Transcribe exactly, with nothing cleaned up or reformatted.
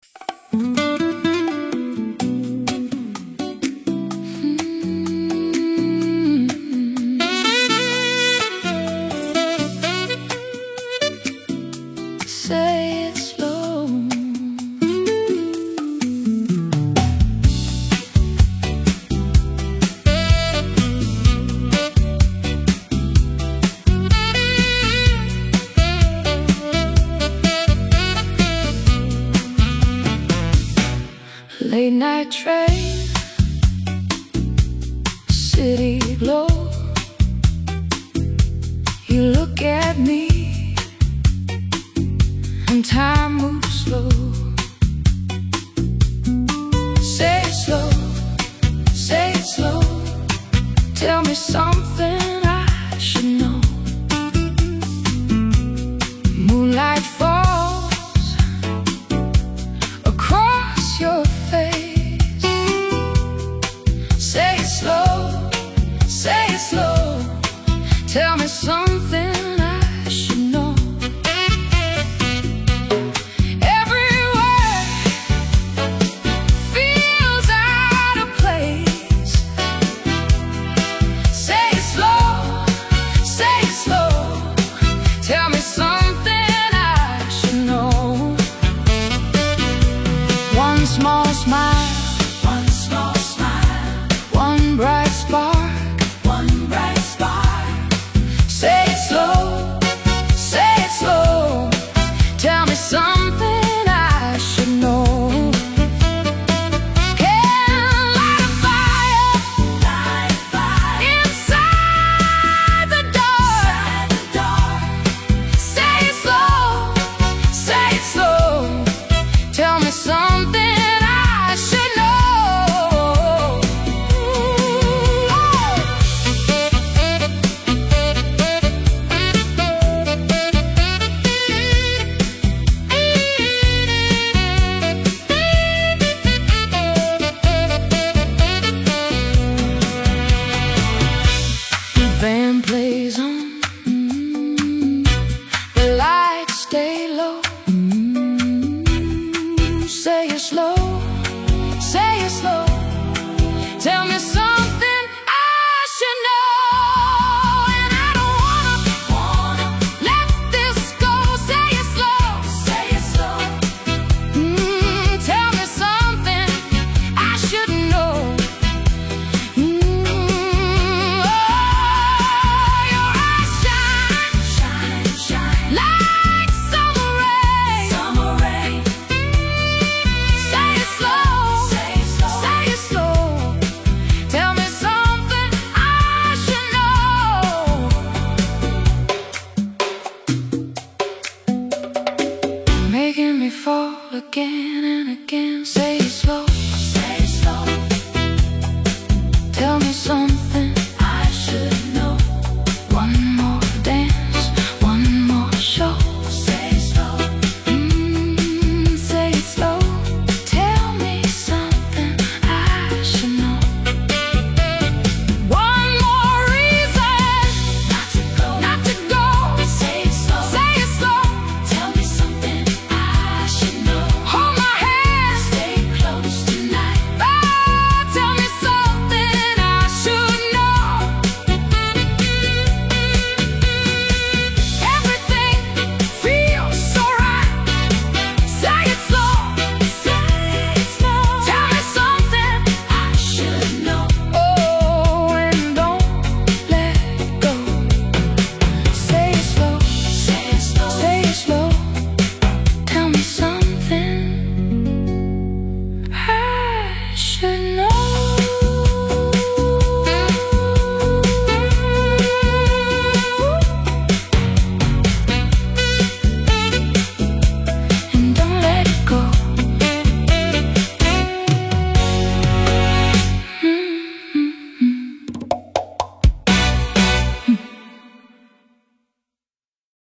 Say it slow. Late night train, city glow. You look at me and time moves slow. Say it slow, say it slow. Tell me something I should know. Moonlight falls across your face. Say it slow, say it slow. Tell me something I should know. One small smile, one small smile, one bright spark, one bright spark. Say it slow, say it slow. Tell me something I should know. Can light a fire, light a fire inside the dark, inside the dark. Say it slow, say it slow. Tell me something I should know. The band plays on, the lights stay low. Say it slow, say it slow. Tell me something I should know. And I don't wanna, wanna let this go. Say it slow, say it slow. Mm, tell me something I should know. Mm, oh, your eyes shine, shine, shine like summer rain, summer rain. Say it slow, say it slow, say it slow. Tell me something I should know. Making me fall again and again. Say it slow, say it slow. Tell me something